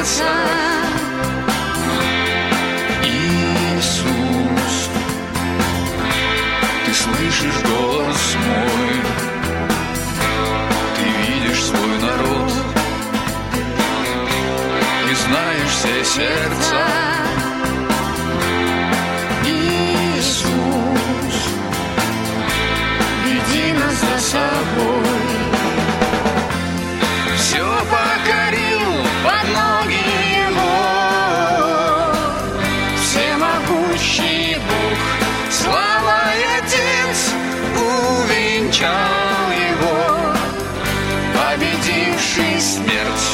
сердца. Иисус, ты слышишь голос мой, ты видишь свой народ и знаешь все сердца. Иисус, веди нас за собой. Все покорил под ноги Его, всемогущий Бог, славой Отец увенчал Его, победивший смерть.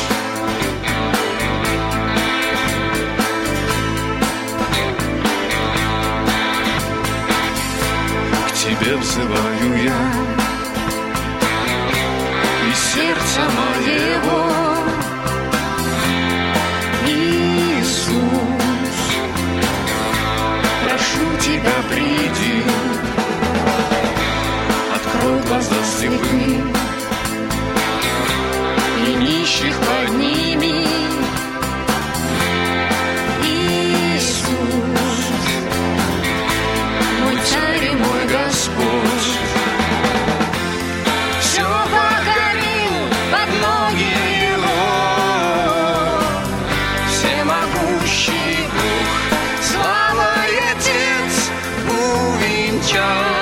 К Тебе взываю я, сердца моего. Иисус, прошу Тебя, приди, открой глаза слепым и нищих подними. Иисус, мой Царь и мой Господь, все покорил под ноги Его, всемогущий Бог, славой Отец увенчал